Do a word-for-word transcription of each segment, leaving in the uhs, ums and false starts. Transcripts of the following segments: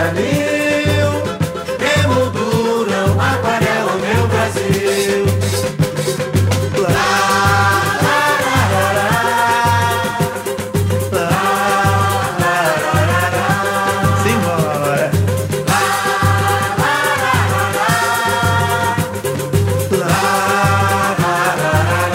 Calil, emoldurão, aquarela, meu Brasil. Lá, lá, lá, lá, lá. Lá, lá, lá, lá, lá. Simbora. Lá, lá, lá, lá, lá. Lá, lá, lá,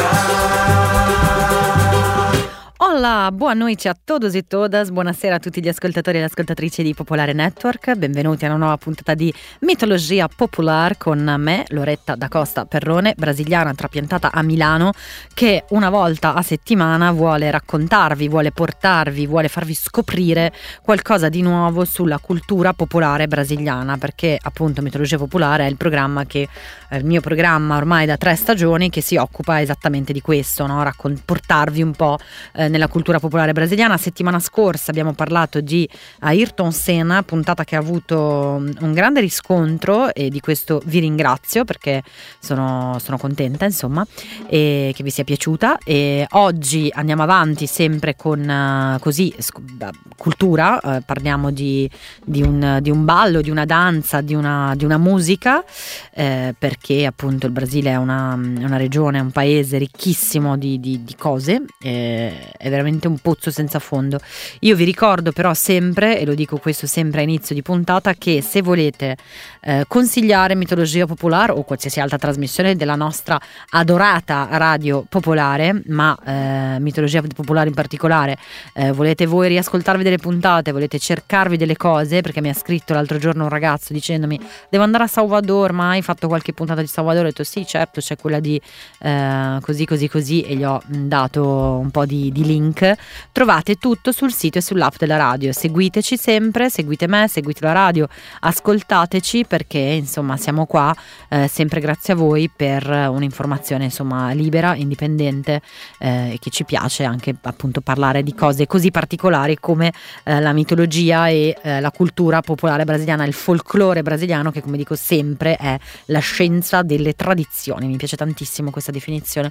lá, lá. Hola, boa noite a todos e todas, buonasera a tutti gli ascoltatori e le ascoltatrici di Popolare Network, benvenuti a una nuova puntata di Mitologia Popular con me, Loretta da Costa Perrone, brasiliana trapiantata a Milano, che una volta a settimana vuole raccontarvi, vuole portarvi, vuole farvi scoprire qualcosa di nuovo sulla cultura popolare brasiliana, perché appunto Mitologia Popolare è il programma che, è il mio programma ormai da tre stagioni, che si occupa esattamente di questo, no? Raccon- portarvi un po' eh, nella cultura popolare brasiliana. Settimana scorsa abbiamo parlato di Ayrton Senna, puntata che ha avuto un grande riscontro e di questo vi ringrazio perché sono, sono contenta insomma e che vi sia piaciuta. E oggi andiamo avanti sempre con uh, così sc- cultura, uh, parliamo di, di, un, di un ballo, di una danza, di una, di una musica, eh, perché appunto il Brasile è una, una regione, un paese ricchissimo di, di, di cose, eh, è veramente un pozzo senza fondo. Io vi ricordo però sempre, e lo dico questo sempre a inizio di puntata, che se volete eh, consigliare Mitologia Popolare o qualsiasi altra trasmissione della nostra adorata radio popolare, ma eh, Mitologia Popolare in particolare, eh, volete voi riascoltarvi delle puntate, volete cercarvi delle cose, perché mi ha scritto l'altro giorno un ragazzo dicendomi devo andare a Salvador, ma hai fatto qualche puntata di Salvador? Ho detto sì certo, c'è quella di eh, così così così e gli ho dato un po' di, di link. Trovate tutto sul sito e sull'app della radio, seguiteci sempre, seguite me, seguite la radio, ascoltateci perché insomma siamo qua eh, sempre grazie a voi per un'informazione insomma libera, indipendente eh, e che ci piace anche appunto parlare di cose così particolari come eh, la mitologia e eh, la cultura popolare brasiliana, il folklore brasiliano, che come dico sempre è la scienza delle tradizioni. Mi piace tantissimo questa definizione.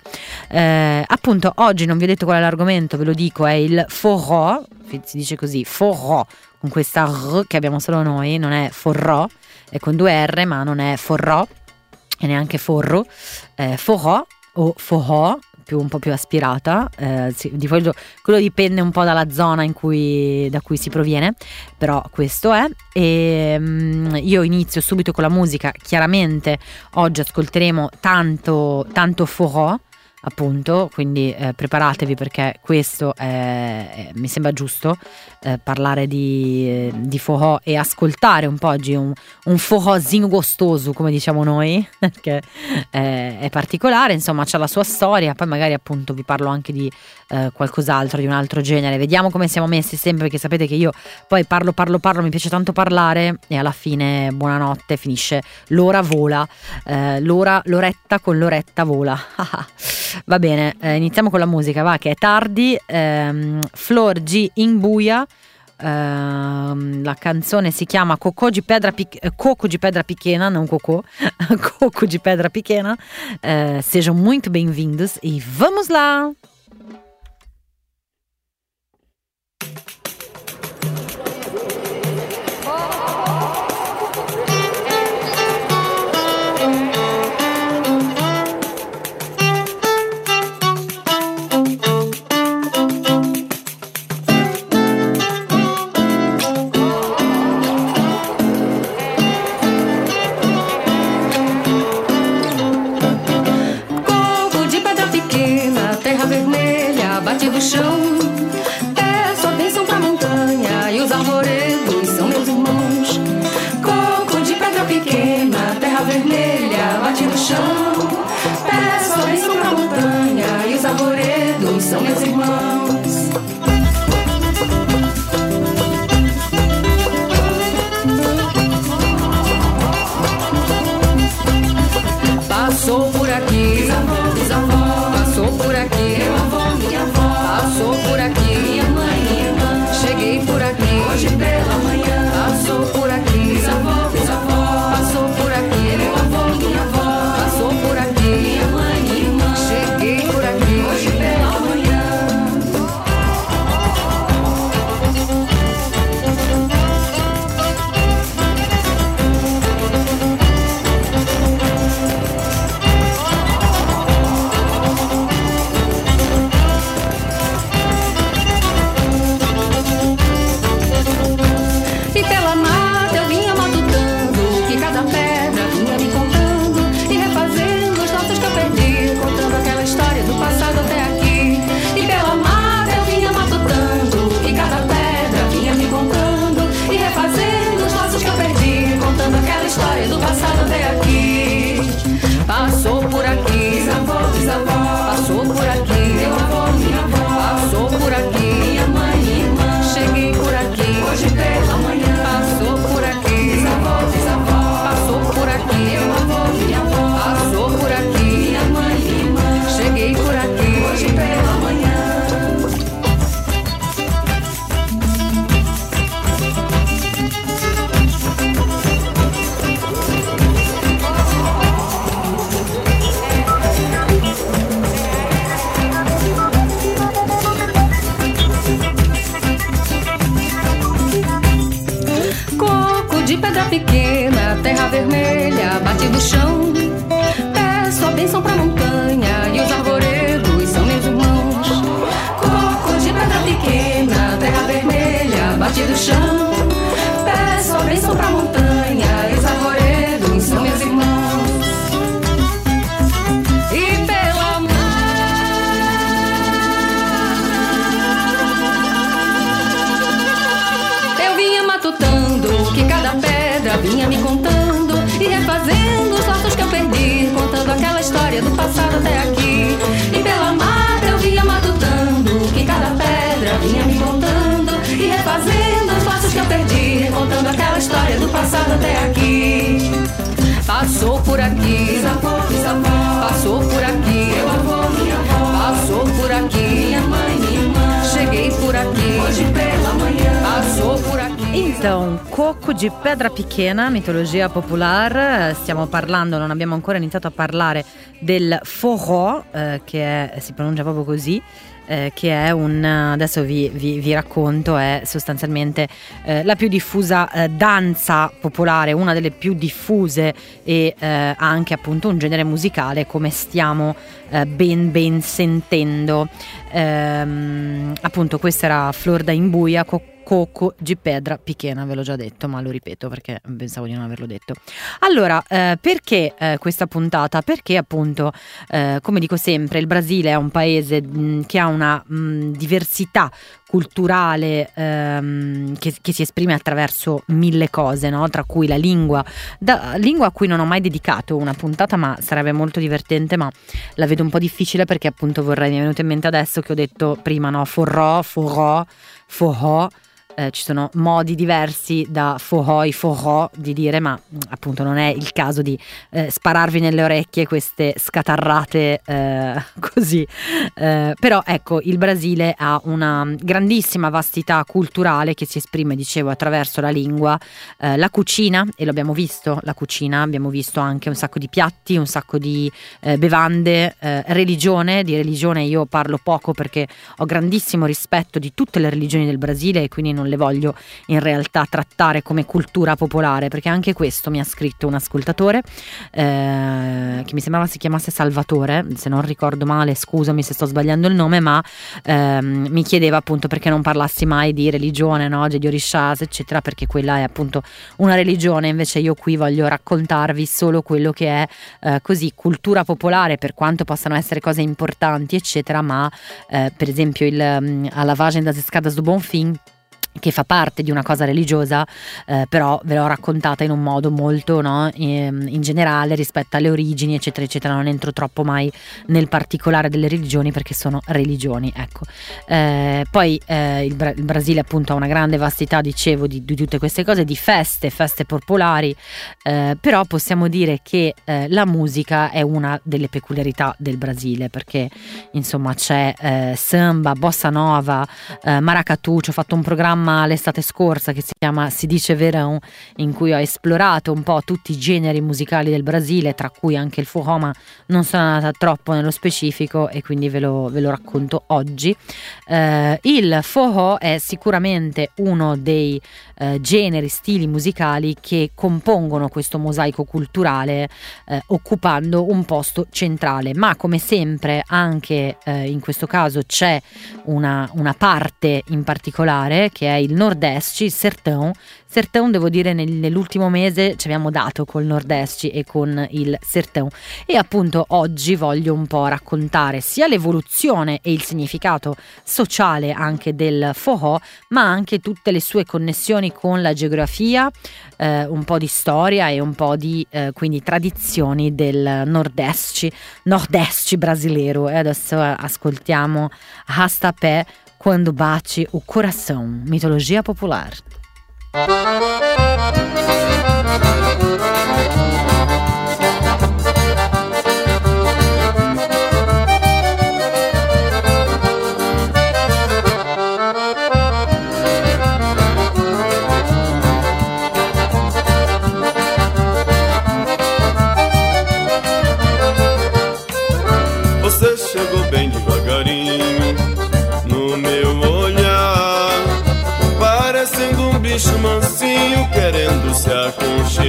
Eh, appunto oggi non vi ho detto qual è l'argomento, ve lo dico, è il forró, si dice così, forró, con questa R che abbiamo solo noi, non è forró, è con due R ma non è forró e neanche forro, eh, forró o forró, più un po' più aspirata, eh, sì, di quello, quello dipende un po' dalla zona in cui, da cui si proviene, però questo è. E um, io inizio subito con la musica. Chiaramente oggi ascolteremo tanto, tanto forró, appunto, quindi eh, preparatevi perché questo è, è, mi sembra giusto eh, parlare di, eh, di forró e ascoltare un po' oggi un, un forrozinho gostoso, come diciamo noi, che è, è particolare, insomma c'ha la sua storia, poi magari appunto vi parlo anche di eh, qualcos'altro, di un altro genere, vediamo come siamo messi sempre, perché sapete che io poi parlo parlo parlo, mi piace tanto parlare e alla fine buonanotte, finisce l'ora vola, eh, l'ora, l'oretta con l'oretta vola. Va bene, eh, iniziamo con la musica, va, che è tardi. ehm, Flor G in buia, ehm, la canzone si chiama Cocô de Pedra, Pic- Coco de Pedra Pequena, não Cocô, Coco de Pedra Pequena. Eh, sejam muito bem-vindos e vamos lá! Peço a bênção pra montanha e os arvoredos são meus irmãos. Coco de pedra pequena, terra vermelha, bate no chão. Peço a bênção pra montanha e os arvoredos são meus irmãos. Passou por aqui, passou por aqui, passou por aqui, minha mãe, minha irmã. Cheguei por aqui, hoje pela manhã. Passou por aqui, bisavó, bisavó. Passou por aqui, meu avô, minha avó. Passou por aqui, minha mãe, minha irmã. Cheguei por aqui, hoje pela manhã. pequena, terra vermelha, bate do chão. Peço a bênção pra montanha e os arvoredos são meus irmãos. Coco de pedra pequena, terra vermelha, bate do chão. Peço a bênção pra montanha e os arvoredos são meus irmãos. E pela mar eu vinha matutando que cada pedra vinha me contando e refazendo os laços que eu perdi, contando aquela história do passado até aqui. E pela mata eu vinha matutando que cada pedra vinha me contando e refazendo os laços que eu perdi, contando aquela história do passado até aqui. Passou por aqui, passou por aqui, passou por aqui, minha mãe, minha irmã. Cheguei por aqui, hoje pela manhã, passou por aqui. Então, Coco di Pedra Pequena, mitologia popolare. Stiamo parlando, non abbiamo ancora iniziato a parlare del forró, eh, che è, si pronuncia proprio così, eh, che è un, adesso vi, vi, vi racconto, è sostanzialmente eh, la più diffusa eh, danza popolare, una delle più diffuse e eh, anche appunto un genere musicale, come stiamo eh, ben ben sentendo. Ehm, appunto questa era Flor da Imbuia, co- Coco di Pedra Pequena, ve l'ho già detto ma lo ripeto perché pensavo di non averlo detto. Allora, eh, perché eh, questa puntata? Perché appunto, eh, come dico sempre, il Brasile è un paese mh, che ha una mh, diversità culturale ehm, che, che si esprime attraverso mille cose, no? Tra cui la lingua, da, lingua a cui non ho mai dedicato una puntata, ma sarebbe molto divertente, ma la vedo un po' difficile perché appunto vorrei, mi è venuto in mente adesso che ho detto prima, no? Forró, forró, forró. Eh, ci sono modi diversi da forró, forró di dire, ma appunto non è il caso di eh, spararvi nelle orecchie queste scatarrate eh, così. Eh, però ecco, il Brasile ha una grandissima vastità culturale che si esprime, dicevo, attraverso la lingua, eh, la cucina, e lo abbiamo visto, la cucina, abbiamo visto anche un sacco di piatti, un sacco di eh, bevande, eh, religione, di religione io parlo poco perché ho grandissimo rispetto di tutte le religioni del Brasile e quindi non non le voglio in realtà trattare come cultura popolare, perché anche questo mi ha scritto un ascoltatore eh, che mi sembrava si chiamasse Salvatore, se non ricordo male, scusami se sto sbagliando il nome, ma ehm, mi chiedeva appunto perché non parlassi mai di religione, no? Di Orishas eccetera, perché quella è appunto una religione, invece io qui voglio raccontarvi solo quello che è eh, così cultura popolare, per quanto possano essere cose importanti eccetera, ma eh, per esempio il, a Lavagem das Escadas do Bonfim, che fa parte di una cosa religiosa, eh, però ve l'ho raccontata in un modo molto, no, in, in generale rispetto alle origini eccetera eccetera, non entro troppo mai nel particolare delle religioni perché sono religioni, ecco. Eh, poi eh, il, Bra- il Brasile appunto ha una grande vastità, dicevo, di, di tutte queste cose, di feste, feste popolari, eh, però possiamo dire che eh, la musica è una delle peculiarità del Brasile, perché insomma c'è eh, samba, bossa nova, eh, maracatu. Ci ho fatto un programma l'estate scorsa che si chiama Si dice Verão, in cui ho esplorato un po' tutti i generi musicali del Brasile, tra cui anche il forró, ma non sono andata troppo nello specifico e quindi ve lo, ve lo racconto oggi. Eh, il forró è sicuramente uno dei eh, generi, stili musicali che compongono questo mosaico culturale, eh, occupando un posto centrale, ma come sempre anche eh, in questo caso c'è una, una parte in particolare che è il Nordeste, il Sertão. Sertão, devo dire, nel, nell'ultimo mese ci abbiamo dato col Nordeste e con il Sertão, e appunto oggi voglio un po' raccontare sia l'evoluzione e il significato sociale anche del forró, ma anche tutte le sue connessioni con la geografia, eh, un po' di storia e un po' di eh, quindi tradizioni del Nordeste, Nordeste brasileiro. E adesso ascoltiamo Rastapé, Quando Bate o Coração, mitologia popolare. Você chegou bem devagarinho no meu olhar, parecendo um bicho mansinho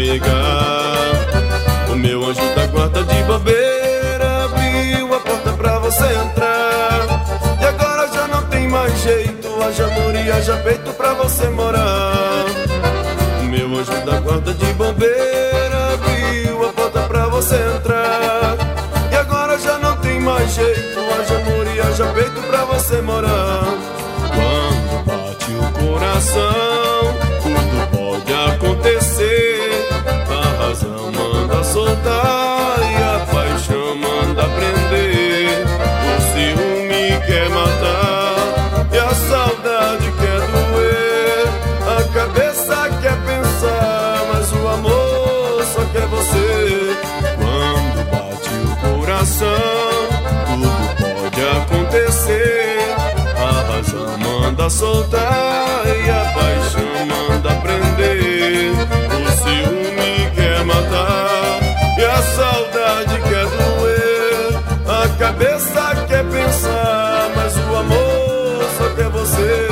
chegar. O meu anjo da guarda de bobeira abriu a porta pra você entrar. E agora já não tem mais jeito, haja amor e haja peito pra você morar. O meu anjo da guarda de bobeira abriu a porta pra você entrar. E agora já não tem mais jeito, haja amor e haja peito pra você morar. Quando bate o coração, tudo pode acontecer. A razão manda soltar e a paixão manda prender. O ciúme quer matar e a saudade quer doer. A cabeça quer pensar, mas o amor só quer você. Quando bate o coração, tudo pode acontecer. A razão manda soltar e a paixão manda prender. O ciúme quer matar e a saudade quer doer. A cabeça quer pensar, mas o amor só quer você.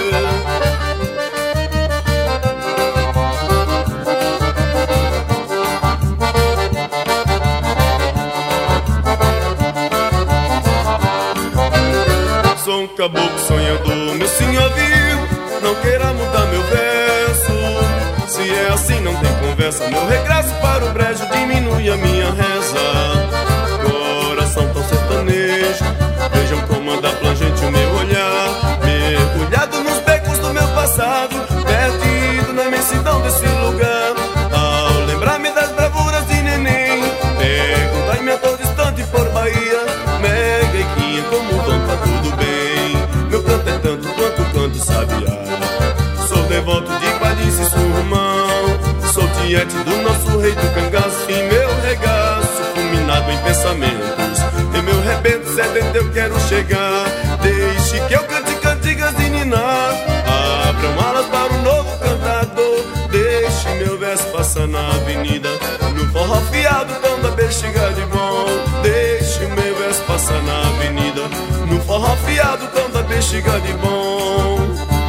Sou um caboclo sonhador, meu senhor viu, não queira mudar meu verso. Se é assim não tem conversa, meu regresso para o brejo diminui a minha reza. Coração tão sertanejo, vejam como anda plangente o meu olhar. Mergulhado nos becos do meu passado, perdido na imensidão desse lugar. Ao lembrar-me das bravuras de neném, perguntai-me a tão distante por Bahia. Mega e quinha como vão, tá tudo bem. Meu canto é tanto quanto canto sabiá. Sou devoto de Qualice Surmão, sou tiete do nosso rei do cangaço. E meu regaço fulminado em pensamentos, e meu rebento sedento eu quero chegar. Deixe que eu cante cantigas de ninar, abram alas para um novo cantador. Deixe meu verso passar na avenida, no forró fiado tão da bexiga de bom. Deixe meu verso passar na avenida, no forró fiado tão da bexiga de bom.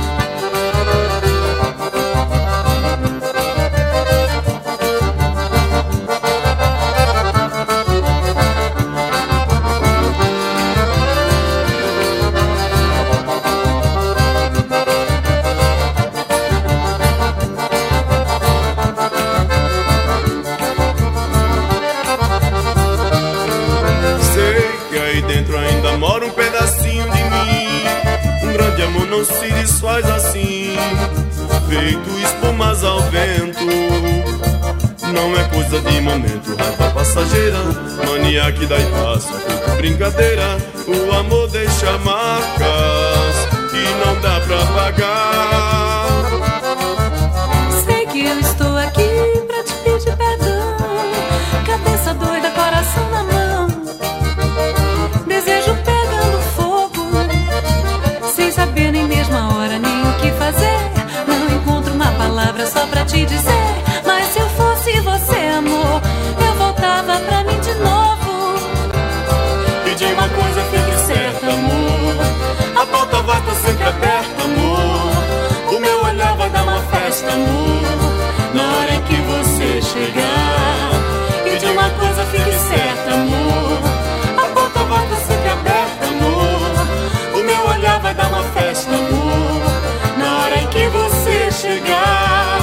Não se desfaz assim, feito espumas ao vento. Não é coisa de momento, raiva passageira, mania que dá e passa, feito brincadeira. O amor deixa marcas e não dá pra pagar. Sei que eu estou aqui pra te pedir perdão, cabeça doida, coração na mão, desejo pegando fogo, sem saber nem mesmo a hora, nem o que fazer. Não encontro uma palavra só pra te dizer, mas se eu fosse você, amor, eu voltava pra mim de novo. E de uma coisa fique certa, amor, a porta vai estar sempre aberta, amor. O meu olhar vai dar uma festa, amor, na hora em que você chegar. E de uma coisa fique certa, amor, a porta vai estar sempre aberta, amor. O meu olhar vai dar uma festa, amor, na hora em que você chegar.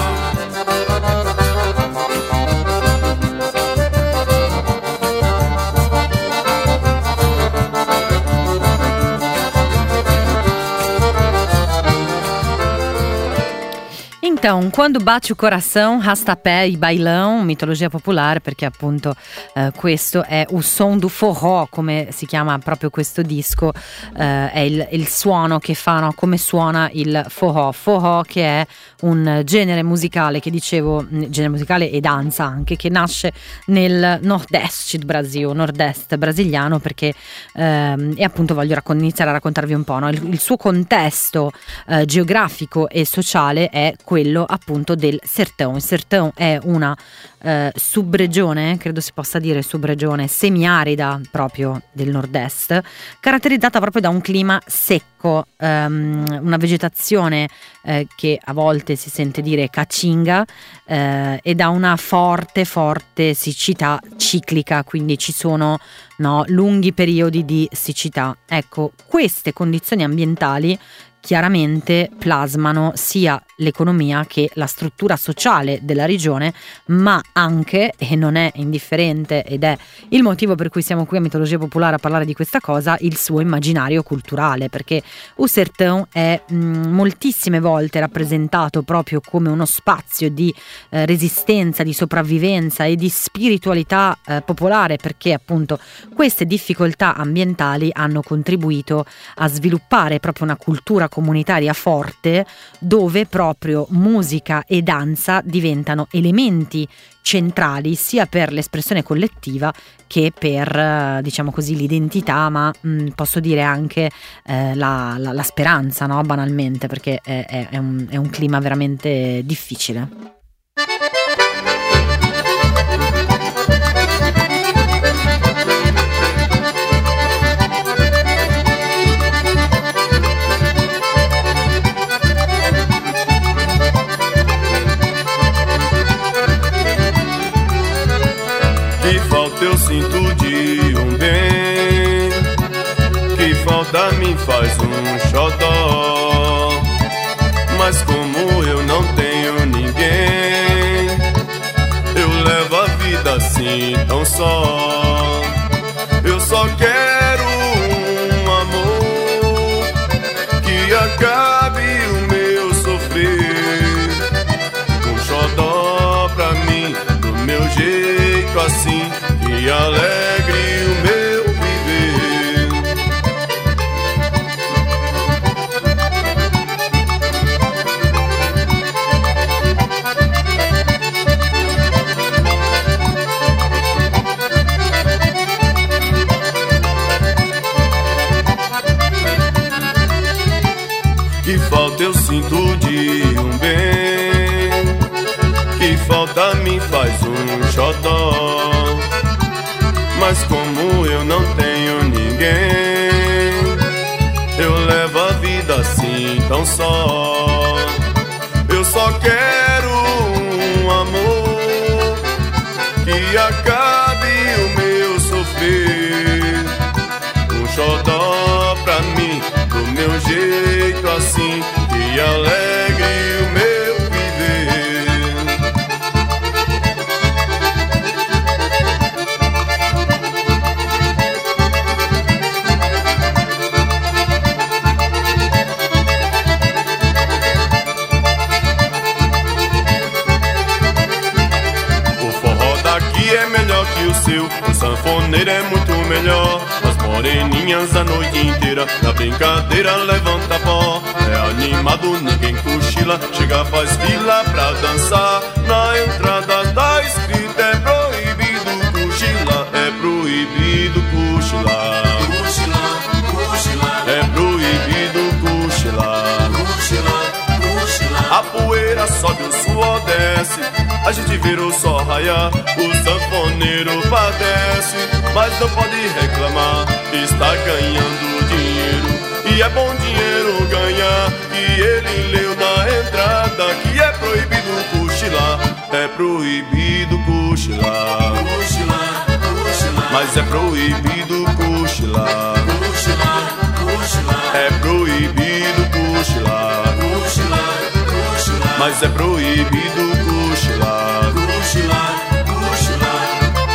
Então, quando bate o coração, rastapé e bailão, mitologia popolare, perché appunto eh, questo è il son du forró, come si chiama proprio questo disco, eh, è il, il suono che fa, no, come suona il forró. Forró che è un genere musicale, che dicevo, genere musicale e danza anche, che nasce nel nord-est del Brasile, nord-est brasiliano, perché ehm, e appunto voglio raccon- iniziare a raccontarvi un po', no? il, il suo contesto eh, geografico e sociale è quello appunto del sertão. Il sertão è una eh, subregione, credo si possa dire subregione semiarida proprio del nord-est, caratterizzata proprio da un clima secco, ehm, una vegetazione eh, che a volte volte si sente dire Cacinga, eh, ed ha una forte forte siccità ciclica, quindi ci sono no, lunghi periodi di siccità. Ecco, queste condizioni ambientali chiaramente plasmano sia l'economia che la struttura sociale della regione, ma anche, e non è indifferente ed è il motivo per cui siamo qui a Mitologia Popolare a parlare di questa cosa, il suo immaginario culturale, perché Usertão è mh, moltissime volte rappresentato proprio come uno spazio di eh, resistenza, di sopravvivenza e di spiritualità eh, popolare, perché appunto queste difficoltà ambientali hanno contribuito a sviluppare proprio una cultura comunitaria forte, dove proprio musica e danza diventano elementi centrali sia per l'espressione collettiva che per, diciamo così, l'identità, ma mh, posso dire anche eh, la, la, la speranza, no? Banalmente, perché è, è, è, un, è un clima veramente difficile. Eu sinto de um bem, que falta me faz um xodó. Mas como eu não tenho ninguém, eu levo a vida assim tão só. Eu só quero um amor que acabe o meu sofrer. Um xodó pra mim, do meu jeito assim, e alegre o meu viver. Que falta eu sinto de um bem, que falta me faz um xodó. Mas como eu não tenho ninguém, eu levo a vida assim tão só. Eu só quero um amor que acabe o meu sofrer. Um xodó pra mim, do meu jeito assim, que alegre o meu viver. O seu, o sanfoneiro é muito melhor. As moreninhas a noite inteira, na brincadeira levanta pó. É animado, ninguém cochila, chega faz fila pra dançar. Na entrada tá escrito, é proibido cochilar, é proibido cochilar. Cochilar, cochilar. É proibido cochilar. Cochilar, cochilar. A poeira sobe, o suor desce, a gente vira o sol raiar, o sanfoneiro padece, mas não pode reclamar, está ganhando dinheiro, e é bom dinheiro ganhar. E ele leu na entrada que é proibido cochilar, é proibido cochilar, cochilar, cochilar. Mas é proibido cochilar, cochilar, cochilar. É proibido cochilar, cochilar, cochilar. Mas é proibido cochilar, cochilar, cochilar.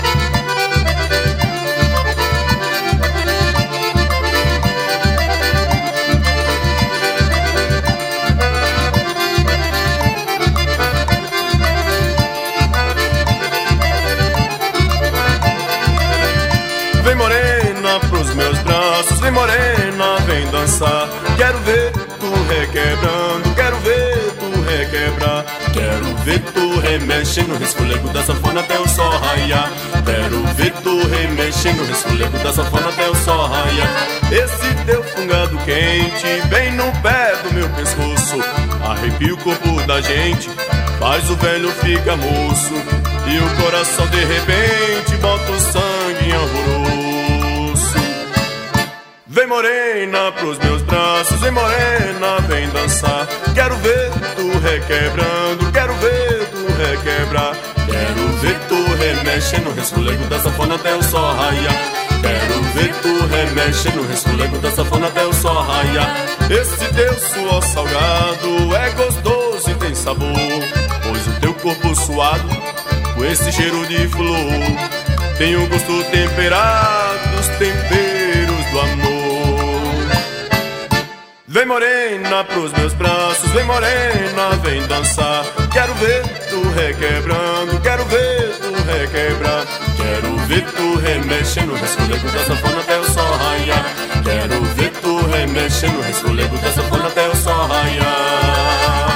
Vem morena pros meus braços, vem morena, vem dançar. Quero ver tu requebrando, quero ver tu requebrar. Quero ver tu remexendo, resfolego da sanfona até o sol raiar. Quero ver tu remexendo, resfolego da sanfona até o sol raiar. Esse teu fungado quente, bem no pé do meu pescoço, arrepia o corpo da gente, faz o velho ficar moço, e o coração de repente bota o sangue em alvoroço. Vem morena pros meus braços, vem morena, vem dançar. Quero ver tu requebrando, quero ver tu requebrar. Quero ver tu remexendo no resfolego da sanfona até o sol raiar. Quero ver tu remexendo no resfolego da sanfona até o sol raiar. Esse teu suor salgado é gostoso e tem sabor, pois o teu corpo suado, com esse cheiro de flor, tem o gosto temperado dos temperos do amor. Vem morena pros meus braços, vem morena, vem dançar. Quero ver tu requebrando, quero ver tu requebrar. Quero ver tu remexendo no resfolego da sanfona até o sol raiar. Quero ver tu remexendo no resfolego da sanfona até o sol raiar.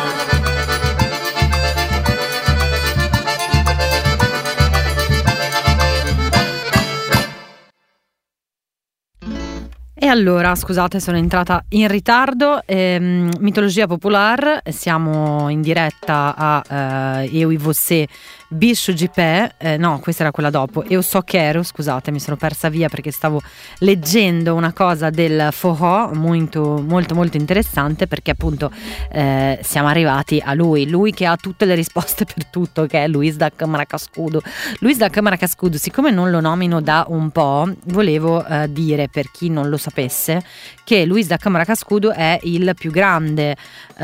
E allora, scusate, sono entrata in ritardo. ehm, Mitologia Popular, siamo in diretta a uh, Eu e Você Bicho G P, eh, no, questa era quella dopo. Eu so Quero, scusate, mi sono persa via perché stavo leggendo una cosa del forró molto molto molto interessante, perché appunto eh, siamo arrivati a lui, lui che ha tutte le risposte per tutto, che è Luis da Câmara Cascudo. Luis da Câmara Cascudo, siccome non lo nomino da un po', volevo eh, dire, per chi non lo sapesse, che Luis da Câmara Cascudo è il più grande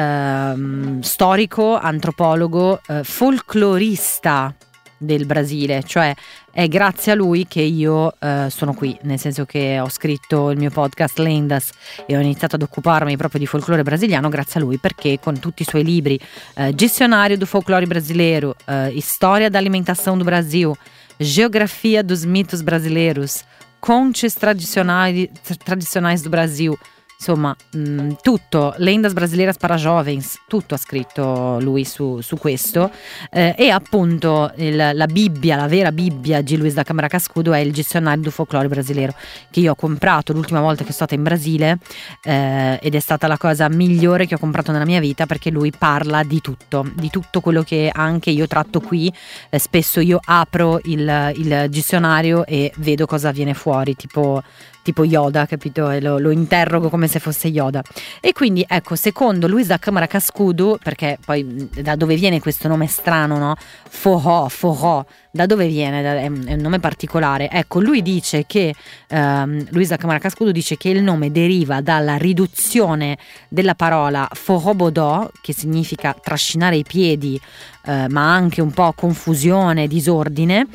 ehm, storico, antropologo, eh, folclorista del Brasile, cioè è grazie a lui che io eh, sono qui, nel senso che ho scritto il mio podcast Lendas e ho iniziato ad occuparmi proprio di folklore brasiliano grazie a lui, perché con tutti i suoi libri, eh, Dicionário do Folclore Brasileiro, eh, História da Alimentação do Brasil, Geografia dos Mitos Brasileiros, Contes tradicionais, tradicionais do Brasil, insomma mh, tutto, Lendas Brasileiras para Jovens, tutto ha scritto lui su, su questo, eh, e appunto il, la Bibbia, la vera Bibbia di Luis da Câmara Cascudo è il Dicionário do Folclore Brasileiro, che io ho comprato l'ultima volta che sono stata in Brasile, eh, ed è stata la cosa migliore che ho comprato nella mia vita, perché lui parla di tutto, di tutto quello che anche io tratto qui. Eh, spesso io apro il, il dizionario e vedo cosa viene fuori, tipo tipo Yoda, capito? E lo, lo interrogo come se fosse Yoda. E quindi ecco, secondo Luis da Câmara Cascudo, perché poi da dove viene questo nome strano, no? Forró, forró, da dove viene? È un nome particolare. Ecco, lui dice che ehm, Luis da Câmara Cascudo dice che il nome deriva dalla riduzione della parola forró-bodó, che significa trascinare i piedi, eh, ma anche un po' confusione, disordine,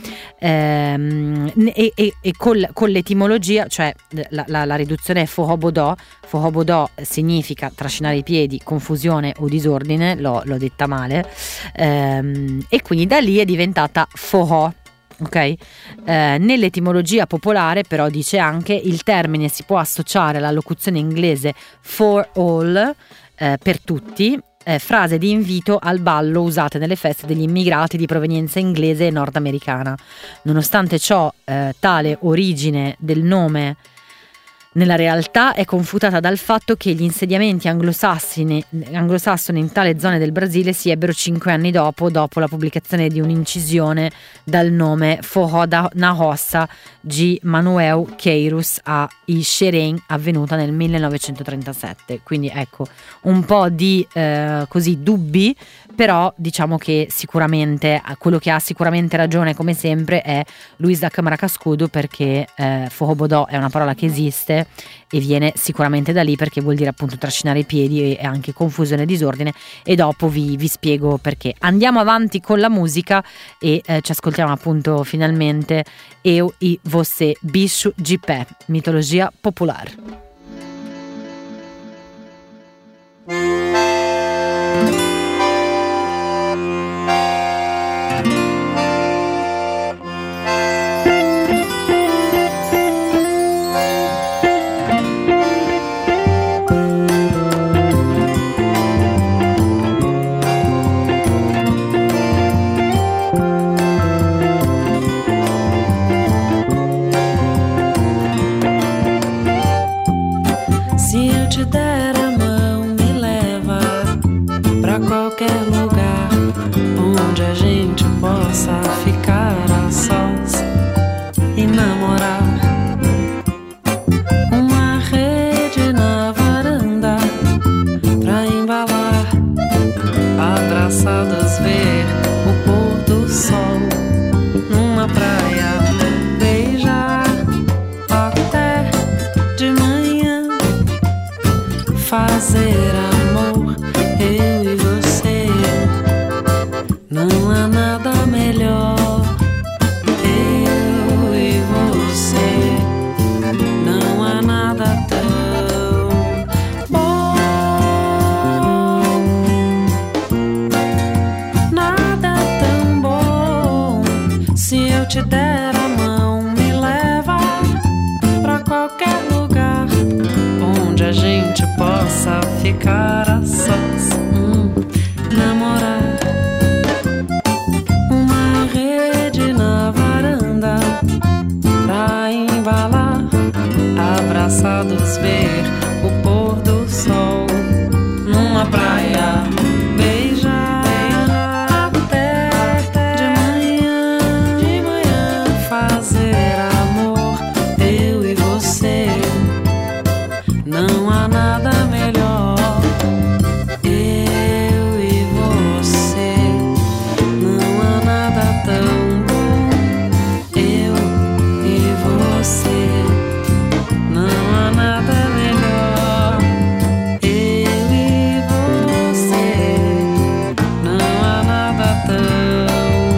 ehm, e, e, e col, con l'etimologia, cioè la, la, la riduzione è forró-bodó. Forró-bodó significa trascinare i piedi, confusione o disordine, l'ho, l'ho detta male, ehm, e quindi da lì è diventata forró. Ok, eh, nell'etimologia popolare però dice anche il termine si può associare alla locuzione inglese for all, eh, per tutti, eh, frase di invito al ballo usate nelle feste degli immigrati di provenienza inglese e nordamericana. Nonostante ciò, eh, tale origine del nome nella realtà è confutata dal fatto che gli insediamenti anglosassoni, anglosassoni in tale zone del Brasile si ebbero cinque anni dopo, dopo la pubblicazione di un'incisione dal nome Forró na Roça di Manuel Queiroz a Xerém, avvenuta nel millenovecentotrentasette. Quindi ecco, un po' di eh, così dubbi, però diciamo che sicuramente quello che ha sicuramente ragione come sempre è Luis da Câmara Cascudo, perché eh, forró-bodó è una parola che esiste e viene sicuramente da lì, perché vuol dire appunto trascinare i piedi e anche confusione e disordine, e dopo vi, vi spiego perché. Andiamo avanti con la musica e eh, ci ascoltiamo appunto finalmente Eu e Você Bicho G P, mitologia popolare. te der a mão, me leva pra qualquer lugar onde a gente possa ficar a sós, hum, namorar. Uma rede na varanda pra embalar, abraçados ver o pôr do sol numa praia, beijar até de manhã, de manhã fazer amor, eu e você. Não há nada melhor, eu e você. Não há nada tão bom, eu e você. Não há nada melhor, eu e você. Não há nada tão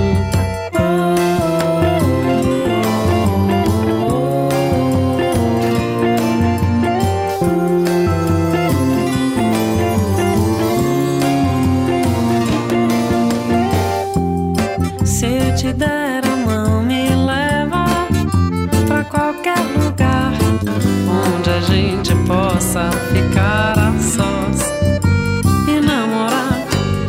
Se eu te der a mão, me leva pra qualquer lugar onde a gente possa ficar a sós e namorar.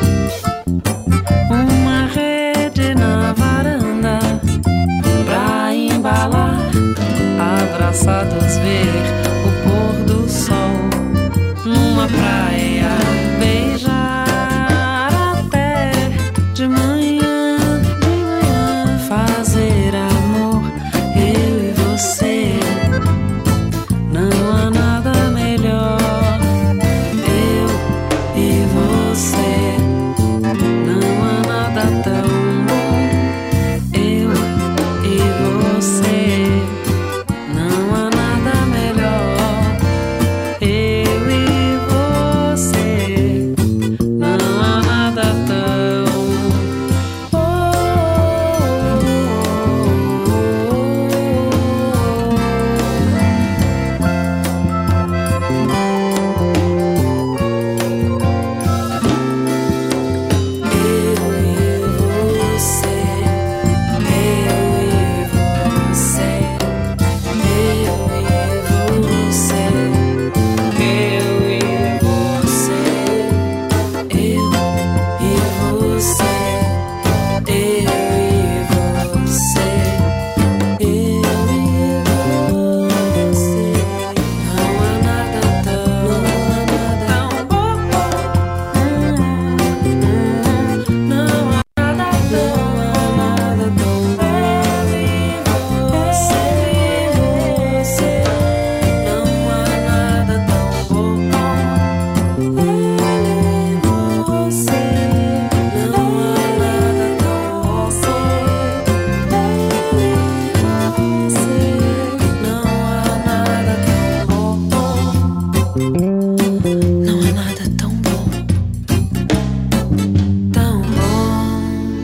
Uma rede na varanda pra embalar, abraçados ver o pôr do sol numa praia, beijar até de manhã, de manhã fazer amor, eu e você. Não há nada melhor, eu e você. Não há nada tão bom, eu e você. Não há nada melhor, eu e você. Não há nada tão oh, oh, eu e você. Eu e você. Eu e você. Eu e você. Eu e você. Eu e você. Eu e você. Não há nada tão, tão bom. Não há nada tão, nada tão bom. Eu e você. Você. Não há nada tão bom. Eu e você. Não há nada tão você. Eu e você. Não há nada tão bom. Não há nada tão bom. Tão bom.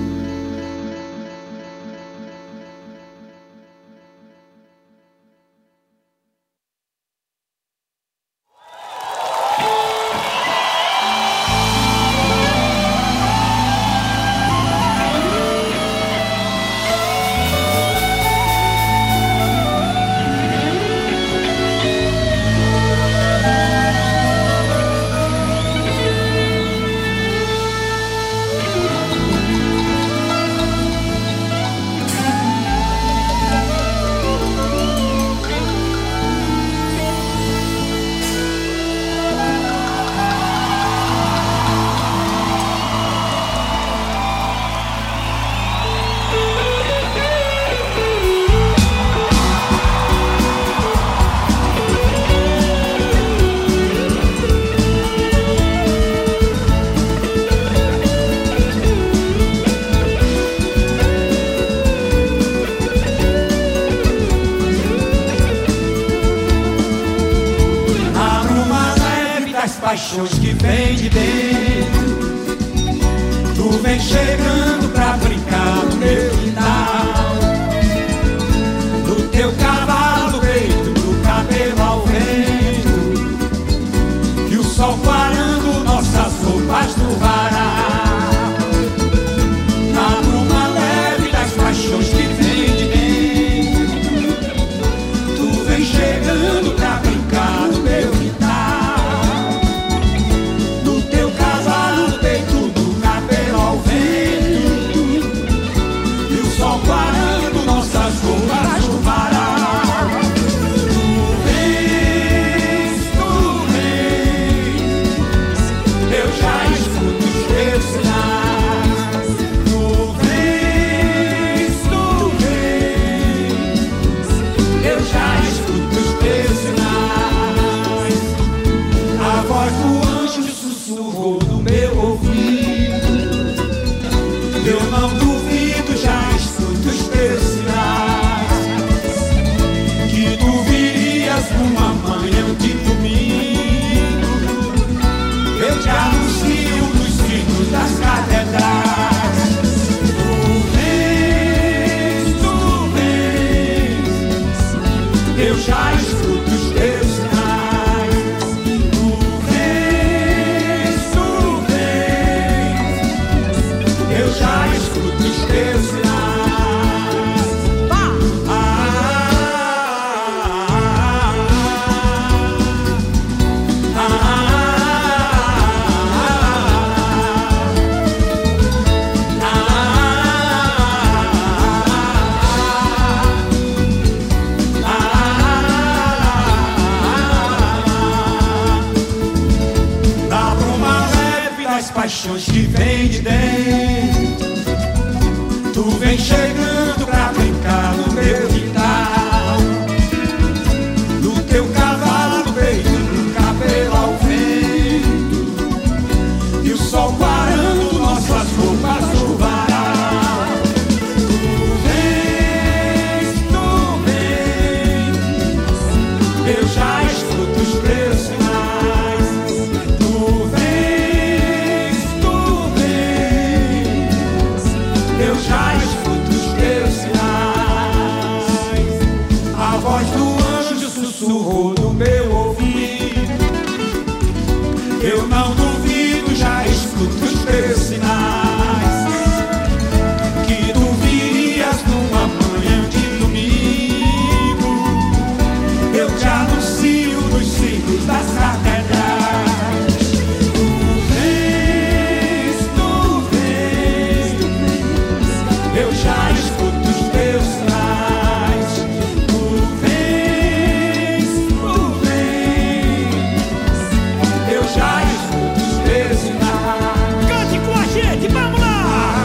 Na bruma leve das paixões que vem de dentro, tu vem chegando pra brincar no meu quintal. No teu cavalo feito, do cabelo ao vento, e o sol parando nossas roupas no varal. Na bruma leve das paixões que vem paixões que vem de dentro. Tu vem chegando pra brincar no meu quintal, no teu cavalo no peito, no cabelo ao vento, e o sol parando nossas roupas no varal. Tu vens, tu vens, eu já escuto os teus sinais. Tu vens, tu vens, eu já escuto os teus sinais. A voz do anjo sussurrou no meu ouvido. Eu não duvido, já escuto os teus sinais. Que tu virias numa manhã de domingo. Eu te anuncio nos ciclos das catedrais. Tu vens, tu vens, eu já escuto os teus sinais. Tu vens, tu vens, eu já escuto os teus sinais. Cante com a gente, vamos lá!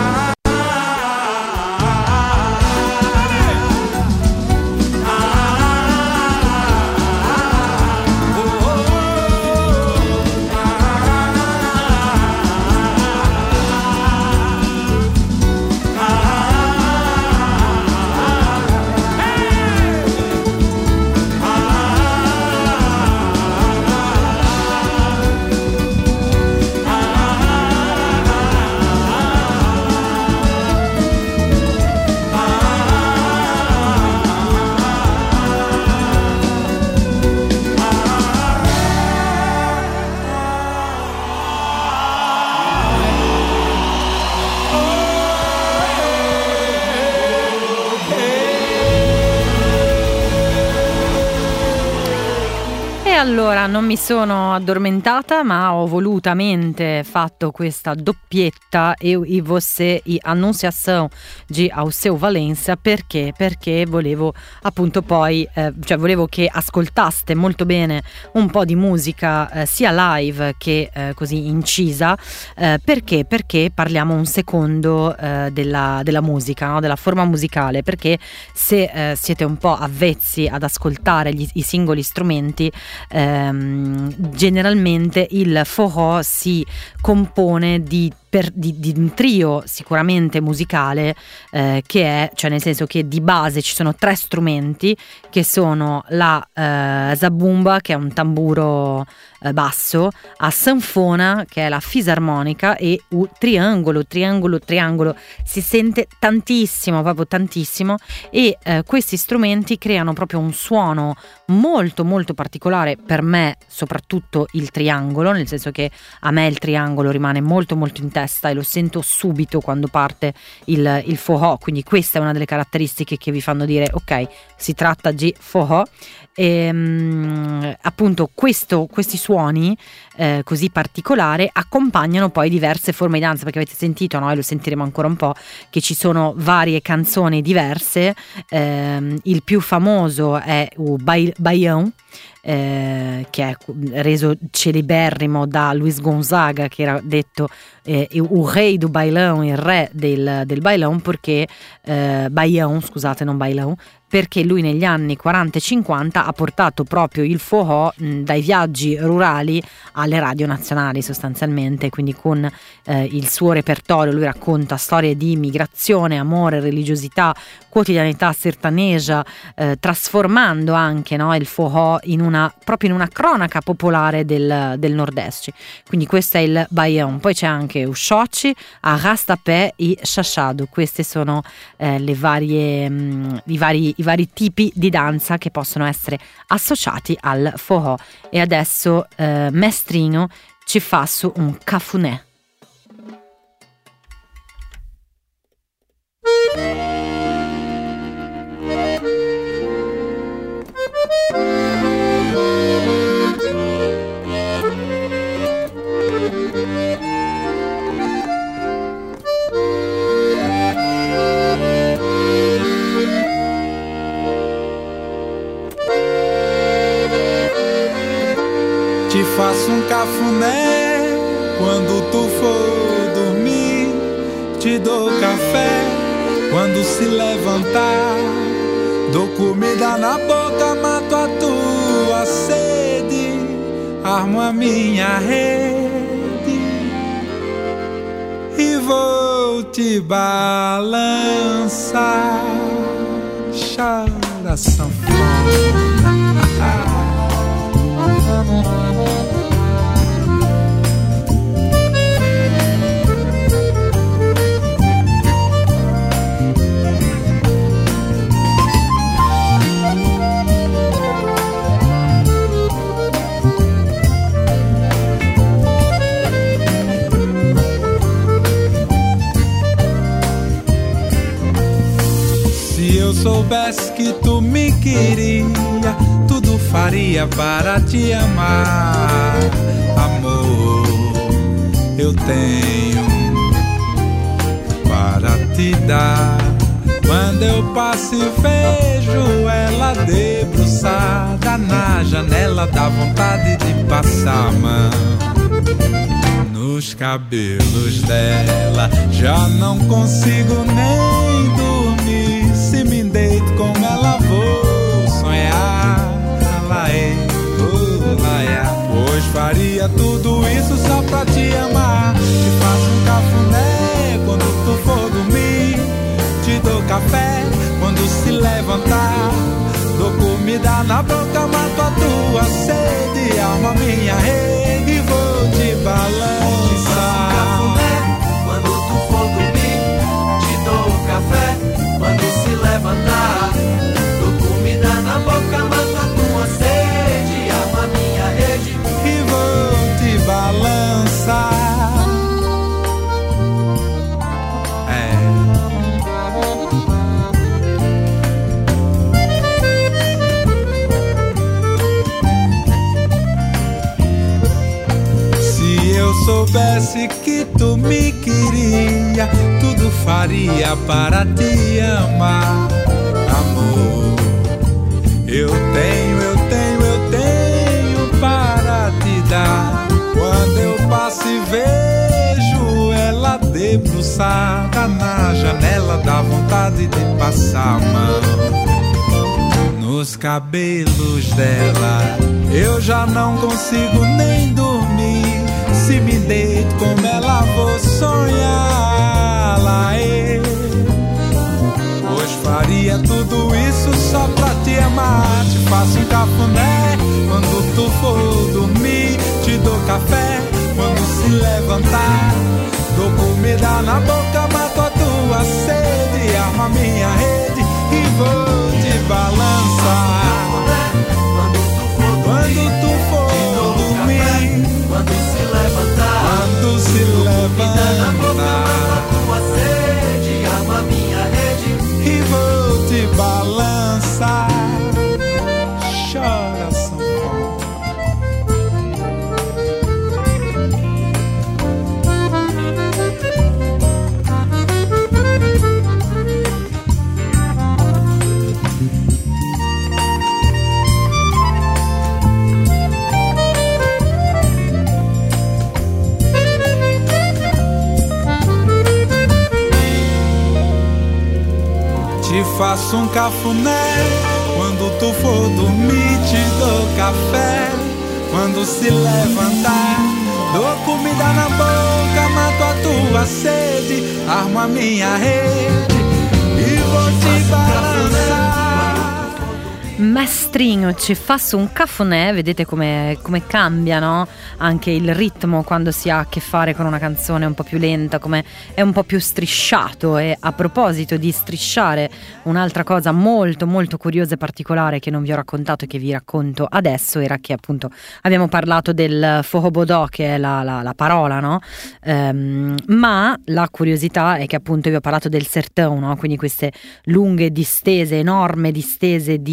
Allora, non mi sono addormentata, ma ho volutamente fatto questa doppietta Eu e Você e Annunciação de Alceu Valença perché? Perché volevo appunto poi, eh, cioè volevo che ascoltaste molto bene un po' di musica eh, sia live che eh, così incisa, eh, perché? Perché parliamo un secondo eh, della, della musica, no? Della forma musicale, perché se eh, siete un po' avvezzi ad ascoltare gli, i singoli strumenti, Ehm, generalmente il forró si compone di Per, di, di un trio sicuramente musicale eh, che è, cioè nel senso che di base ci sono tre strumenti che sono la eh, zabumba, che è un tamburo eh, basso, a sanfona, che è la fisarmonica, e un triangolo, triangolo, triangolo, si sente tantissimo, proprio tantissimo, e eh, questi strumenti creano proprio un suono molto molto particolare. Per me soprattutto il triangolo, nel senso che a me il triangolo rimane molto molto in testa e lo sento subito quando parte il, il forró, quindi questa è una delle caratteristiche che vi fanno dire ok, si tratta di forró. E, um, appunto questo, questi suoni eh, così particolari accompagnano poi diverse forme di danza, perché avete sentito, no? E lo sentiremo ancora un po', che ci sono varie canzoni diverse. Eh, il più famoso è o Baião, Eh, che è reso celeberrimo da Luis Gonzaga, che era detto eh, il re do bailão, il re del, del bailão, perché eh, baião, scusate, non bailão, perché lui negli anni quaranta e cinquanta ha portato proprio il forró mh, dai viaggi rurali alle radio nazionali sostanzialmente, quindi con eh, il suo repertorio lui racconta storie di migrazione, amore, religiosità, quotidianità sertaneja, eh, trasformando anche, no, il forró in una, proprio in una cronaca popolare del, del nord-est. Quindi questo è il baião. Poi c'è anche o xochi, arrastapé e chachado. Queste sono eh, le varie, mh, i, vari, i vari tipi di danza che possono essere associati al forró. E adesso eh, Mestrinho ci fa su un cafuné. Te faço um cafuné quando tu for te dou café quando se levantar. Dou comida na boca, mato a tua sede, armo a minha rede e vou te balançar. Chora sanfona. Se eu soubesse que tu me queria, tudo faria para te amar. Amor, eu tenho para te dar. Quando eu passo e vejo ela debruçada na janela, dá vontade de passar a mão nos cabelos dela. Já não consigo nem dormir. Se me deito com ela vou sonhar. Lá é, oh, lá é. Pois faria tudo isso só pra te amar. Te faço um cafuné quando tu for dormir. Te dou café quando se levantar. Dou comida na boca, mato a tua sede, armo a minha rede e vou te balançar. Quando tu for dormir, te dou café quando se levantar. Dou comida na boca, mato a tua sede, armo a minha rede e vou te balançar. Soubesse que tu me queria, tudo faria para te amar. Amor, eu tenho, eu tenho, eu tenho para te dar. Quando eu passo e vejo ela debruçada na janela, dá vontade de passar a mão nos cabelos dela. Eu já não consigo nem dormir. Se me deito com ela vou sonhar. Lá é. Pois faria tudo isso só pra te amar. Te faço um cafuné quando tu for dormir. Te dou café quando se levantar. Dou comida na boca, mato a tua sede, armo a minha rede e vou te balançar. Quando tu for dormir, quando se levantar, quando se levantar, na boca, mata a tua sede, arma a minha rede e vou te balançar. Chora sanfona. Faço um cafuné quando tu for dormir. Te dou café quando se levantar. Dou comida na boca, mato a tua sede, armo a minha rede e vou te balançar. Mestrinho, ci fasso un cafonè, vedete come, come cambia, no? Anche il ritmo quando si ha a che fare con una canzone un po' più lenta, come è un po' più strisciato. E a proposito di strisciare, un'altra cosa molto molto curiosa e particolare che non vi ho raccontato e che vi racconto adesso era che appunto abbiamo parlato del fohobodò, che è la, la, la parola, no? Um, ma la curiosità è che appunto vi ho parlato del sertão, no? Quindi queste lunghe distese, enorme distese di eh,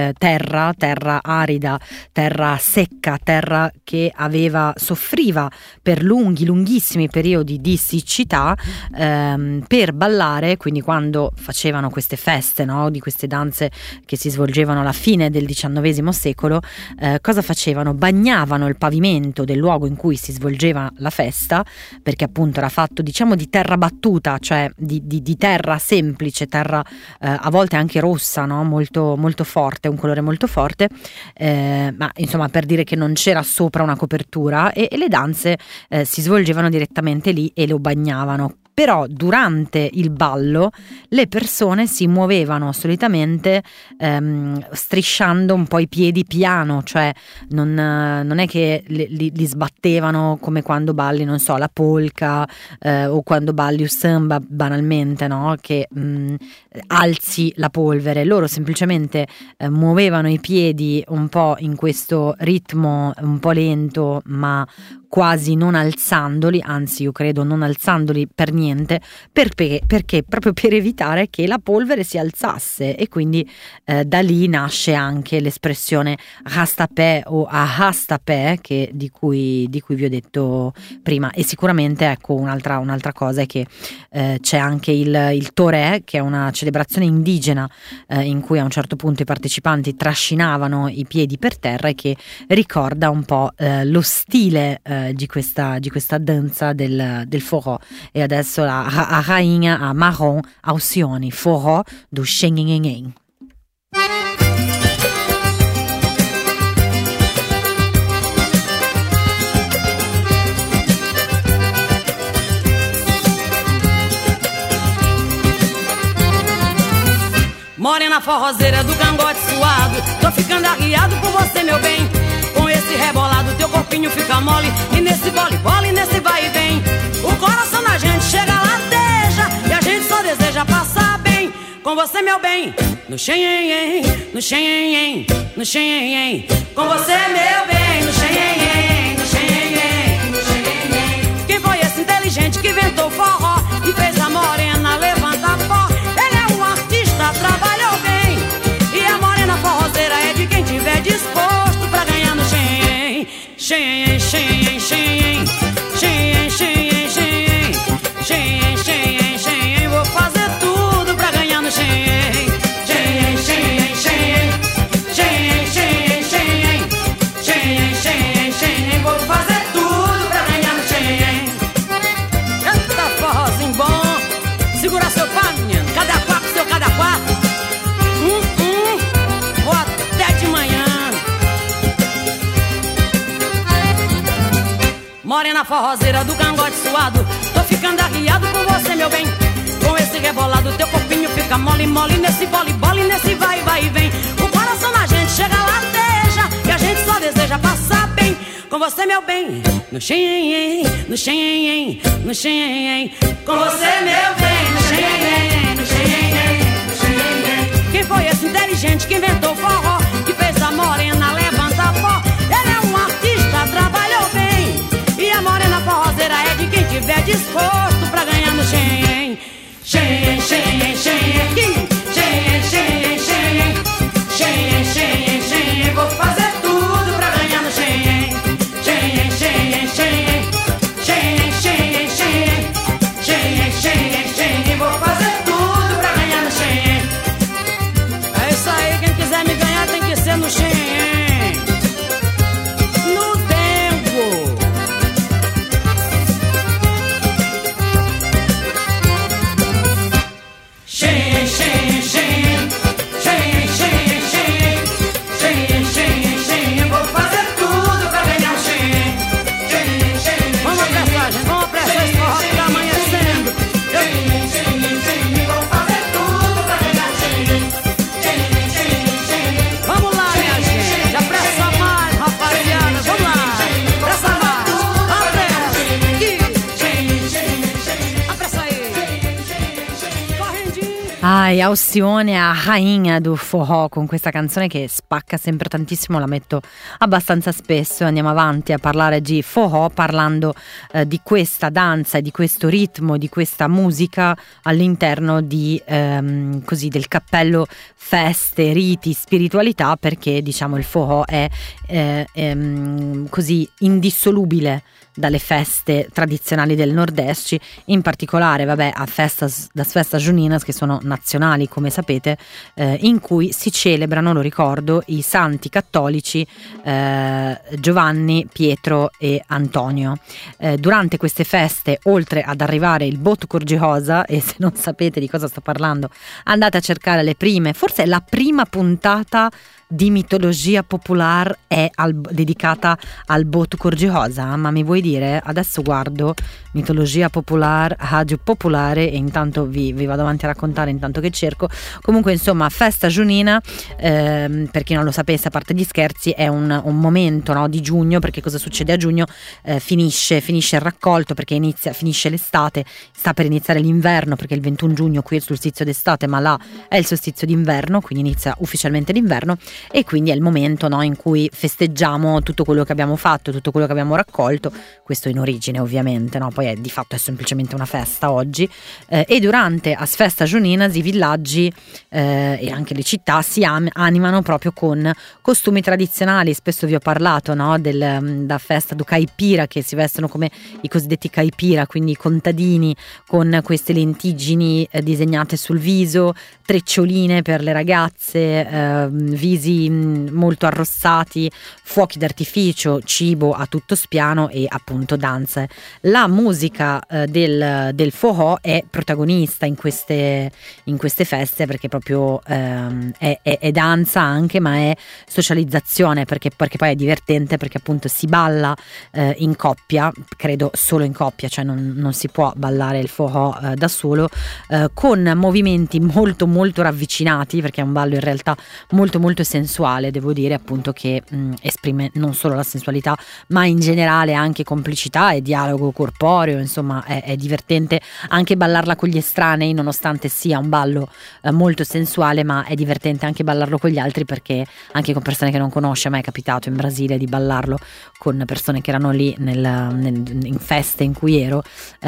eh, terra, terra arida, terra secca, terra che aveva, soffriva per lunghi, lunghissimi periodi di siccità, ehm, per ballare, quindi quando facevano queste feste, no, di queste danze che si svolgevano alla fine del diciannovesimo secolo, eh, cosa facevano? Bagnavano il pavimento del luogo in cui si svolgeva la festa, perché appunto era fatto, diciamo, di terra battuta, cioè di, di, di terra semplice, terra eh, a volte anche rossa, no? molto, molto forte, un colore molto forte, eh, ma insomma per dire che non c'era sopra una copertura, e, e le danze eh, si svolgevano direttamente lì e lo bagnavano. Però durante il ballo le persone si muovevano solitamente ehm, strisciando un po' i piedi piano, cioè non, non è che li, li, li sbattevano come quando balli, non so, la polka eh, o quando balli il samba banalmente, no? Che mh, alzi la polvere. Loro semplicemente eh, muovevano i piedi un po' in questo ritmo un po' lento, ma quasi non alzandoli, anzi io credo non alzandoli per niente, perché, perché proprio per evitare che la polvere si alzasse, e quindi eh, da lì nasce anche l'espressione rastapé o ahastapé che, di, cui, di cui vi ho detto prima. E sicuramente ecco un'altra, un'altra cosa è che eh, c'è anche il, il toré, che è una celebrazione indigena eh, in cui a un certo punto i partecipanti trascinavano i piedi per terra, e che ricorda un po' eh, lo stile eh, di questa, di questa danza del, del forró. E adesso la, a rainha, a Marron Alcione, forró do Xenhenhen. Morena forrozeira do cangote suado, tô ficando arriado por você, meu bem. Com esse rebolado teu corpinho fica mole, e nesse vole-vole, e nesse vai e vem. O coração da gente chega lateja, e a gente só deseja passar bem. Com você, meu bem, no xenhenhen, no xenhenhen, no xenhenhen. Com você, meu bem, no xenhenhen, no xenhenhen, no xenhenhen. Quem foi esse inteligente que inventou o forró e fez a morena levantar pó? Ele é um artista, trabalhou bem, e a morena forrozeira é de quem tiver disposto pra ganhar no xenhen. Xenhen, xenhen, xenhen, xenhen, xenhen, xenhen, xenhen, xenhen, xenhen. Vou fazer tudo pra ganhar no xenhen. Xenhen, xenhen, xenhen, xenhen, xenhen, xenhen, xenhen, xenhen, xenhen. Vou fazer tudo pra ganhar no xenhen. Canta forrozinho bom, segura seu pá, menino. Cada quatro, seu cada quatro. Hum, hum, vou até de manhã. Morena forrozeira do cangote suado, tô ficando arriado por você, meu bem. Com esse rebolado teu corpinho fica mole, mole. Nesse vole-vole, nesse vai, vai e vem. O coração da gente chega lateja, e a gente só deseja passar bem. Com você, meu bem, no xenhen, no xenhen, no xenhen. Com você, meu bem, no xenhen, no xenhen, no xenhen. Quem foi esse inteligente que inventou o forró e fez a morena levantar pó? Ele é um artista, trabalhou bem, e a morena forrozeira é de quem tiver disposto pra ganhar no xenhen. Xenhen, xenhen, xenhen, xenhen, xenhen, xenhen, xenhen, xenhen, xenhen. Vou fazer tudo pra ganhar no xenhen. Xenhen, xenhen, xenhen, xenhen, xenhen, xenhen, xenhen, xenhen, xenhen. Vou fazer tudo pra ganhar no xenhen. É isso aí, quem quiser me ganhar tem que ser no xenhen. No tempo. Xenhen, xenhen. Ai, Alcione, a rainha do forró, con questa canzone che spacca sempre tantissimo, la metto abbastanza spesso. Andiamo avanti a parlare di forró parlando eh, di questa danza e di questo ritmo, di questa musica all'interno di ehm, così del cappello feste, riti, spiritualità, perché diciamo il forró è eh, ehm, così indissolubile dalle feste tradizionali del nord-est, in particolare vabbè a festas, das festas juninas, che sono nazionali come sapete, eh, in cui si celebrano, lo ricordo, i santi cattolici eh, Giovanni, Pietro e Antonio. Eh, durante queste feste, oltre ad arrivare il Boto Cor-de-Rosa, e se non sapete di cosa sto parlando andate a cercare le prime, forse è la prima puntata di mitologia popolare è al, dedicata al Boto Cor-de-Rosa, ma mi vuoi dire? Adesso guardo mitologia popolare, radio popolare, e intanto vi, vi vado avanti a raccontare intanto che cerco. Comunque insomma, festa giunina, ehm, per chi non lo sapesse, a parte gli scherzi, è un, un momento, no, di giugno, perché cosa succede a giugno? Eh, finisce, finisce il raccolto, perché inizia, finisce l'estate, sta per iniziare l'inverno, perché il ventuno giugno qui è il solstizio d'estate, ma là è il solstizio d'inverno, quindi inizia ufficialmente l'inverno. E quindi è il momento, no, in cui festeggiamo tutto quello che abbiamo fatto, tutto quello che abbiamo raccolto, questo in origine ovviamente, no? Poi è, di fatto è semplicemente una festa oggi, eh, e durante as festa giuninas i villaggi eh, e anche le città si am- animano proprio con costumi tradizionali. Spesso vi ho parlato, no, del, da festa do caipira, che si vestono come i cosiddetti caipira, quindi i contadini con queste lentiggini eh, disegnate sul viso, treccioline per le ragazze, eh, visi molto arrossati, fuochi d'artificio, cibo a tutto spiano e appunto danze. La musica eh, del, del forró è protagonista in queste, in queste feste, perché proprio ehm, è, è, è danza anche, ma è socializzazione, perché, perché poi è divertente, perché appunto si balla eh, in coppia, credo solo in coppia, cioè non, non si può ballare il forró eh, da solo, eh, con movimenti molto molto ravvicinati, perché è un ballo in realtà molto molto sensuale, devo dire appunto, che mh, esprime non solo la sensualità, ma in generale anche complicità e dialogo corporeo. Insomma è, è divertente anche ballarla con gli estranei, nonostante sia un ballo eh, molto sensuale, ma è divertente anche ballarlo con gli altri, perché anche con persone che non conosce. A me è capitato in Brasile di ballarlo con persone che erano lì nel, nel, in feste in cui ero,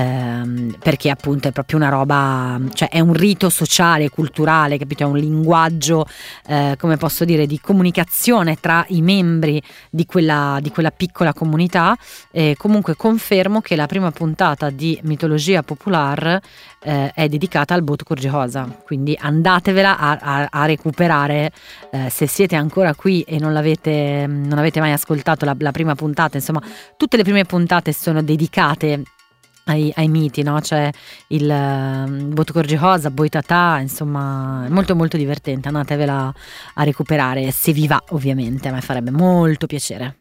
ehm, perché appunto è proprio una roba, cioè è un rito sociale, culturale, capito? È un linguaggio, eh, come posso dire, di comunicazione tra i membri di quella, di quella piccola comunità. E comunque confermo che la prima puntata di mitologia popolare eh, è dedicata al Boto Cor-de-Rosa, quindi andatevela a, a, a recuperare eh, se siete ancora qui e non l'avete, non avete mai ascoltato la, la prima puntata. Insomma, tutte le prime puntate sono dedicate Ai, ai miti, no? C'è il uh, Boto Cor-de-Rosa, Boitatá, insomma è molto molto divertente, andatevela a recuperare se vi va, ovviamente, a me farebbe molto piacere.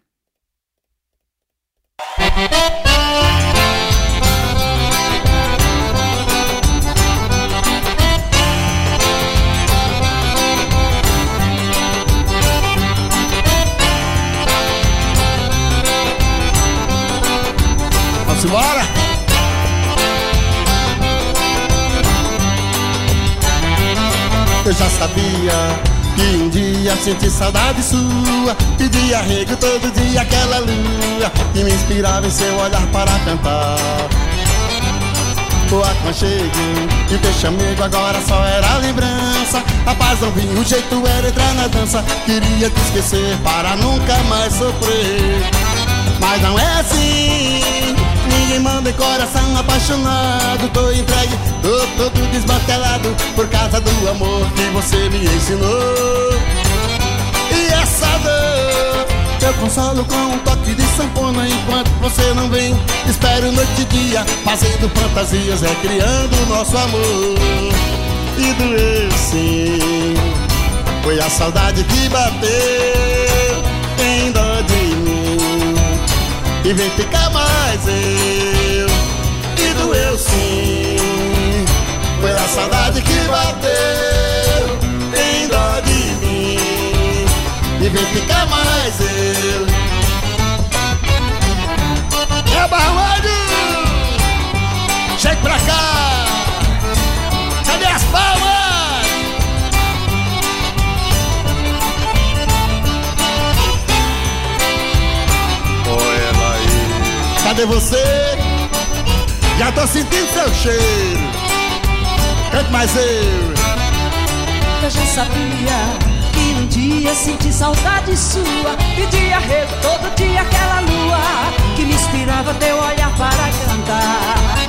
Vamos embora! Eu já sabia que um dia senti saudade sua, pedia arrego todo dia aquela lua que me inspirava em seu olhar para cantar. O aconchego e o teu chamego agora só era lembrança. A paz não vinha, o jeito era entrar na dança. Queria te esquecer para nunca mais sofrer, mas não é assim. Ninguém manda em coração apaixonado. Tô entregue, tô todo desmantelado por causa do amor que você me ensinou. E essa dor eu consolo com um toque de sanfona. Enquanto você não vem, espero noite e dia, fazendo fantasias, recriando o nosso amor. E doeu sim, foi a saudade que bateu, tem dó de mim e vem ficar mais eu. E doeu sim, foi a saudade que bateu, tem dó de mim e vem ficar mais eu. É Barroado, chega pra cá, cadê as palmas? cadê você? Já tô sentindo seu cheiro. Cante mais eu. Eu já sabia que um dia senti saudade sua. Pedia rego todo dia aquela lua que me inspirava teu olhar para cantar.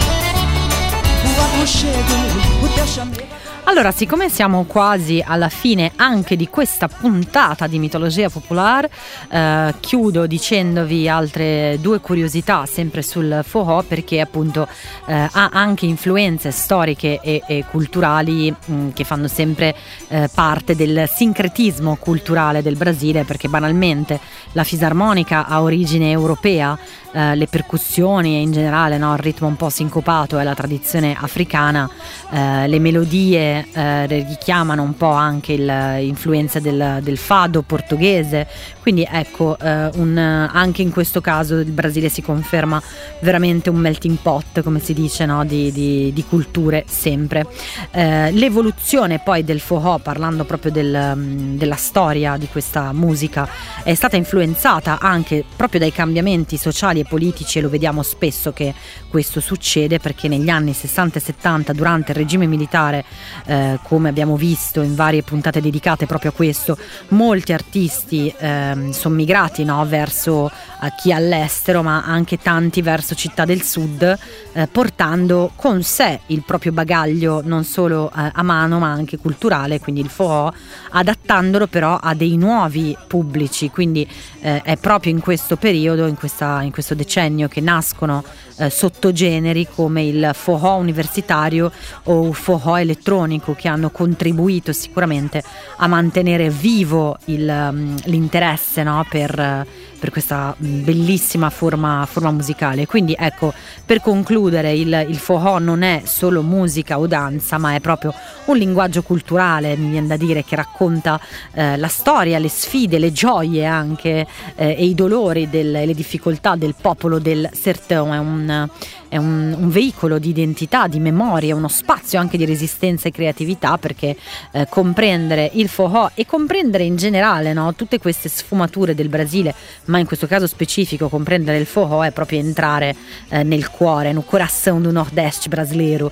O aconchego, o teu chamego. Allora, siccome siamo quasi alla fine anche di questa puntata di Mitologia Popolare, eh, chiudo dicendovi altre due curiosità sempre sul forró, perché appunto eh, ha anche influenze storiche e, e culturali mh, che fanno sempre eh, parte del sincretismo culturale del Brasile, perché banalmente la fisarmonica ha origine europea, eh, le percussioni e in generale, no, il ritmo un po' sincopato è la tradizione africana, eh, le melodie Eh, richiamano un po' anche l'influenza del, del fado portoghese, quindi ecco eh, un, anche in questo caso il Brasile si conferma veramente un melting pot, come si dice, no? di, di, di culture sempre. Eh, l'evoluzione poi del forró, parlando proprio del, della storia di questa musica, è stata influenzata anche proprio dai cambiamenti sociali e politici, e lo vediamo spesso che questo succede, perché negli anni sessanta e settanta, durante il regime militare, Eh, come abbiamo visto in varie puntate dedicate proprio a questo, molti artisti eh, sono migrati, no, verso eh, chi all'estero, ma anche tanti verso città del sud, eh, portando con sé il proprio bagaglio non solo eh, a mano ma anche culturale, quindi il forró, adattandolo però a dei nuovi pubblici. Quindi eh, è proprio in questo periodo, in, questa, in questo decennio, che nascono eh, sottogeneri come il forró universitario o il forró elettronico, che hanno contribuito sicuramente a mantenere vivo il, l'interesse, no, per, per questa bellissima forma, forma musicale. Quindi ecco, per concludere, il, il forró non è solo musica o danza, ma è proprio un linguaggio culturale, mi viene da dire, che racconta eh, la storia, le sfide, le gioie anche eh, e i dolori, delle, le difficoltà del popolo del sertão. È un È un, un veicolo di identità, di memoria, uno spazio anche di resistenza e creatività, perché eh, comprendere il forró e comprendere in generale, no, tutte queste sfumature del Brasile, ma in questo caso specifico comprendere il forró è proprio entrare eh, nel cuore, no coração do Nordeste brasileiro,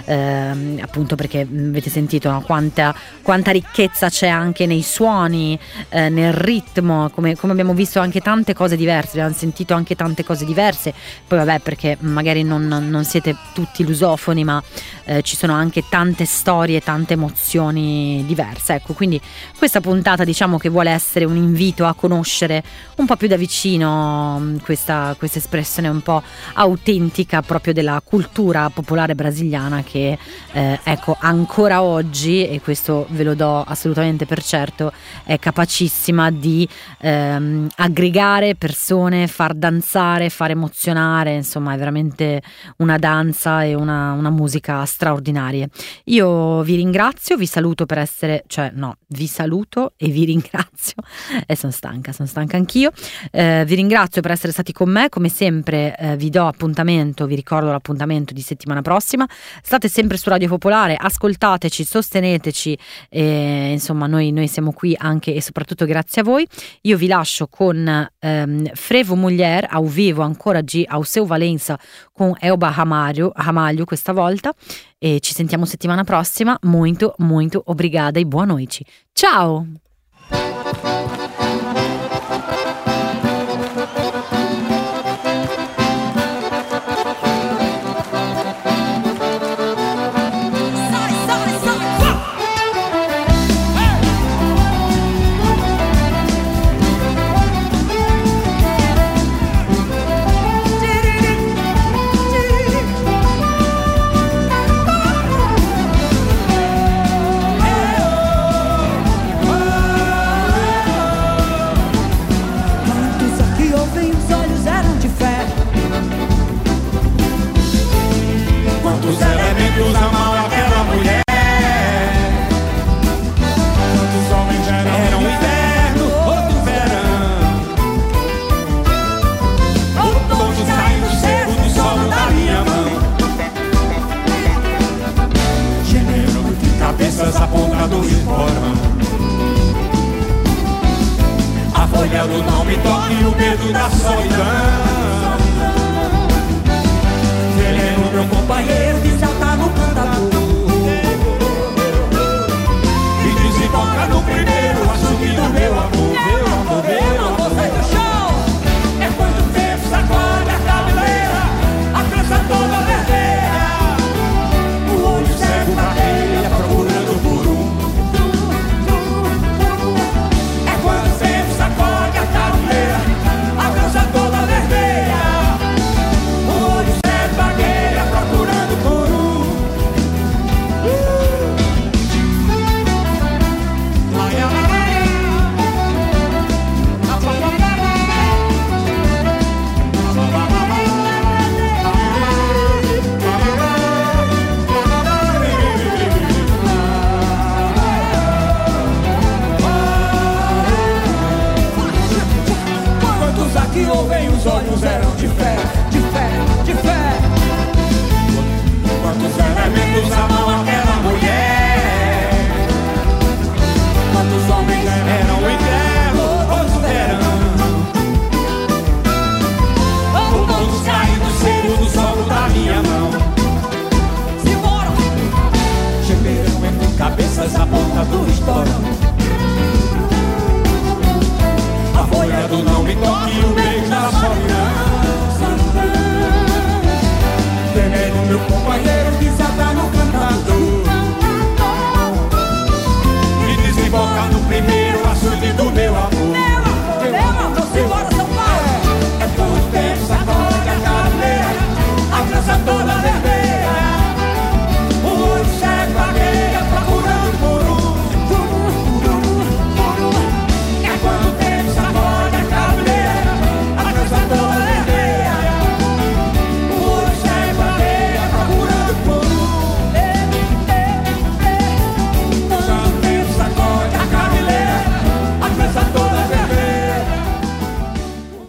eh, appunto perché avete sentito, no, quanta, quanta ricchezza c'è anche nei suoni, eh, nel ritmo, come, come abbiamo visto anche tante cose diverse, abbiamo sentito anche tante cose diverse. Poi vabbè, perché magari Non, non siete tutti lusofoni, ma eh, ci sono anche tante storie, tante emozioni diverse. Ecco, quindi questa puntata, diciamo che vuole essere un invito a conoscere un po' più da vicino questa, questa espressione un po' autentica proprio della cultura popolare brasiliana, che eh, ecco, ancora oggi, e questo ve lo do assolutamente per certo, è capacissima di ehm, aggregare persone, far danzare, far emozionare, insomma è veramente una danza e una, una musica straordinarie. Io vi ringrazio, vi saluto per essere, cioè no, vi saluto e vi ringrazio, e sono stanca, sono stanca anch'io, eh, vi ringrazio per essere stati con me, come sempre eh, vi do appuntamento, vi ricordo l'appuntamento di settimana prossima, state sempre su Radio Popolare, ascoltateci, sosteneteci, e, insomma noi, noi siamo qui anche e soprattutto grazie a voi. Io vi lascio con ehm, Frevo Mulher ao vivo, ancora G ao seu Valença, con Elba Ramalho, Ramalho questa volta, e ci sentiamo settimana prossima. Muito, muito obrigada e boa noite. Ciao! Apontado e forma. A folha do não me toque, o medo da solidão. banheiro de saltar no cantador e desemboca no primeiro açude do meu amor. Meu amor, meu amor, sai do chão. É quando o tempo sacode a cabeleira, a trança toda vermelha, o olho cego na areia procurando por um. É quando o tempo sacode a cabeleira, a trança toda vermelha, o olho cego na areia procurando por um. Quantos aqui ouvem os olhos eram de fé, de fé, de fé? Quantos elementos amam aquela mulher? Quantos homens eram o inverno, outros o verão? Ou todos caindo seco do solo da minha mão? Simbora! Gemeram entre cabeças a ponta do estourão.